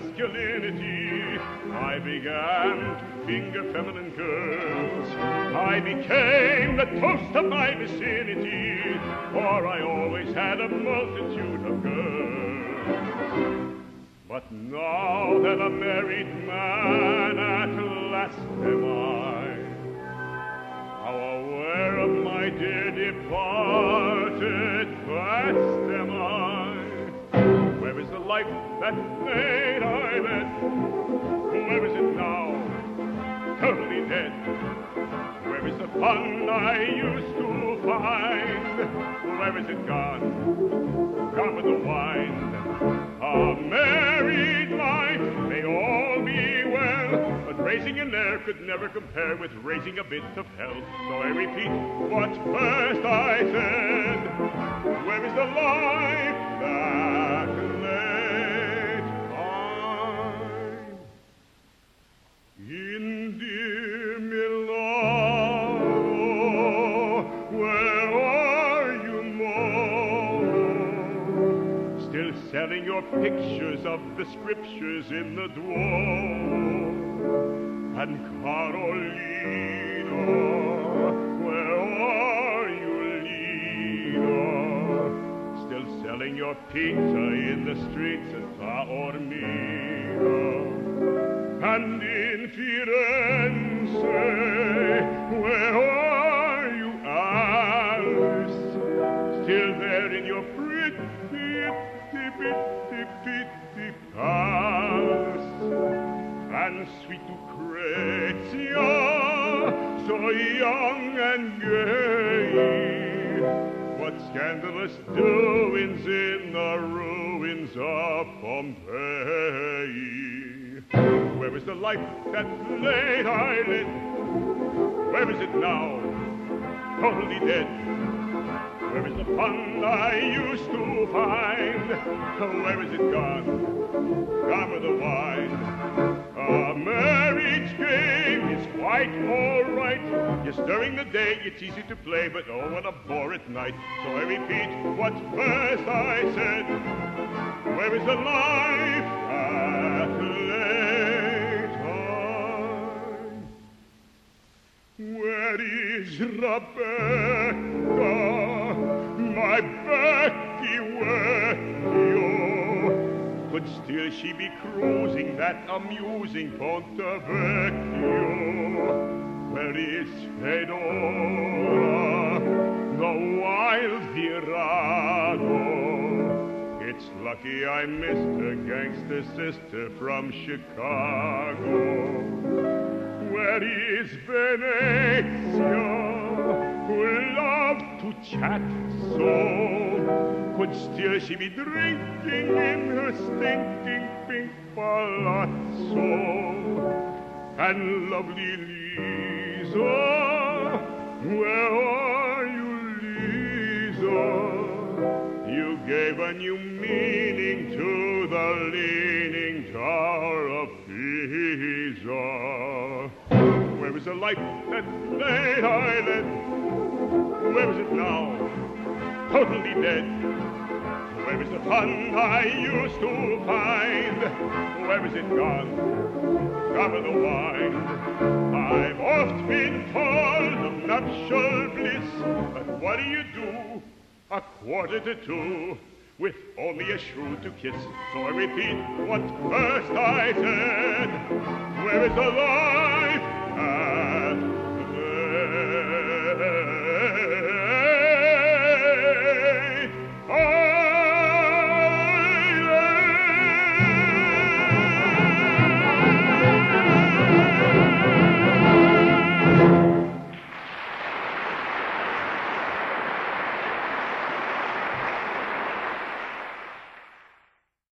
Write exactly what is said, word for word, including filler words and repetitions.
masculinity. I began to finger feminine girls. I became the toast of my vicinity, for I always had a multitude of girls. But now that a married man at last am I, how aware of my dear departed past am I? Where is the life that late I led? Where is it now? Totally dead. Where is the fun I used to find? Where is it gone? Gone with the wind. A married life may all be well, but raising an heir could never compare with raising a bit of hell. So I repeat what first I said. Where is the life that late I? In dear Milano, where are you more? Still selling your pictures of the scriptures in the Duomo? And Carolina, where are you, Lina? Still selling your pizza in the streets of Taormina? And in Firenze, where are you, Alice? Still there in your pretty, itty, bitty, bitty palace? And sweet Lucrezia, so young and gay, what scandalous doings in the ruins of Pompeii? Where is the life that late I led? Where is it now? Totally dead. Where is the fun I used to find? Where is it gone? Gone with the wine. A marriage game is quite all right. Yes, during the day it's easy to play, but oh, what a bore at night. So I repeat what first I said. Where is the life at late time? Where is Rebecca, my Becky Vecchio? Could still she be cruising that amusing Ponte Vecchio? Where is Fedora, the wild Virago? It's lucky I missed her gangster sister from Chicago. Where is Venezia, who loved to chat so? Could still she be drinking in her stinking pink palazzo? And lovely Lisa, where are you, Lisa? You gave a new meaning to the Leaning Tower of Pisa. Where is the life that late I led? Where is it now? Totally dead. Where is the fun I used to find? Where is it gone? Gone with the wine. I've oft been told of nuptial bliss, but what do you do a quarter to two with only a shrew to kiss? So I repeat what first I said. Where is the line?